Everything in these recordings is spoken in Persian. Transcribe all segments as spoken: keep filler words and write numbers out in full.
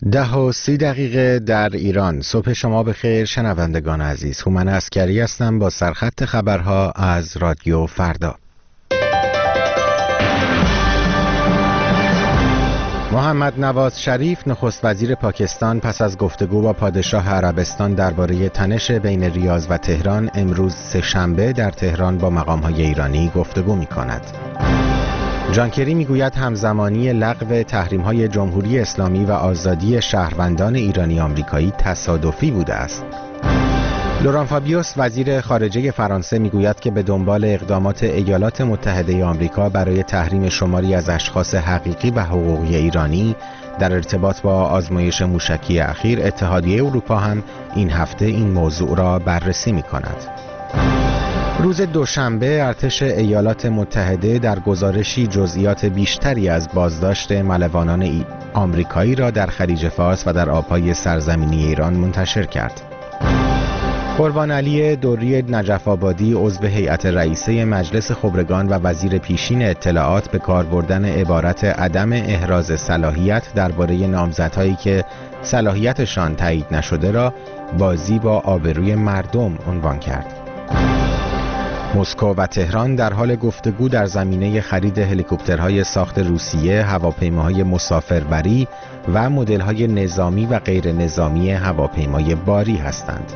ده و سی دقیقه در ایران. صبح شما بخیر شنوندگان عزیز. هومن عسکری هستم با سرخط خبرها از رادیو فردا. محمد نواز شریف نخست وزیر پاکستان پس از گفتگو با پادشاه عربستان درباره تنش بین ریاض و تهران امروز سه‌شنبه در تهران با مقام‌های ایرانی گفتگو می‌کند. جان کری میگوید همزمانی لغو تحریم‌های جمهوری اسلامی و آزادی شهروندان ایرانی آمریکایی تصادفی بوده است. لوران فابیوس وزیر خارجه فرانسه میگوید که به دنبال اقدامات ایالات متحده آمریکا برای تحریم شماری از اشخاص حقیقی و حقوقی ایرانی در ارتباط با آزمایش موشکی اخیر، اتحادیه اروپا هم این هفته این موضوع را بررسی می‌کند. روز دوشنبه ارتش ایالات متحده در گزارشی جزئیات بیشتری از بازداشت ملوانان آمریکایی را در خلیج فارس و در آبهای سرزمینی ایران منتشر کرد. قربان علی دوری نجف آبادی عضو هیئت رئیسه مجلس خبرگان و وزیر پیشین اطلاعات به کار بردن عبارت عدم احراز صلاحیت درباره نامزدهایی که صلاحیتشان تایید نشده را بازی با آبروی مردم عنوان کرد. مسکو و تهران در حال گفتگو در زمینه خرید هلیکوپترهای ساخت روسیه، هواپیماهای مسافربری و مدل‌های نظامی و غیر نظامی هواپیمای باری هستند.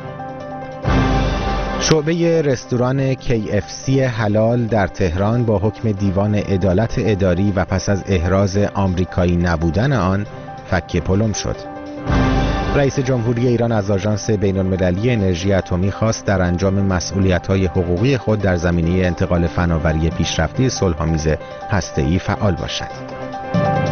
شعبه رستوران کی اف سی حلال در تهران با حکم دیوان عدالت اداری و پس از احراز آمریکایی نبودن آن فک پلم شد. رئیس جمهوری ایران از آژانس بین‌المللی انرژی اتمی خواست در انجام مسئولیت‌های حقوقی خود در زمینه انتقال فناوری پیشرفته صلح‌آمیز هسته‌ای فعال باشد.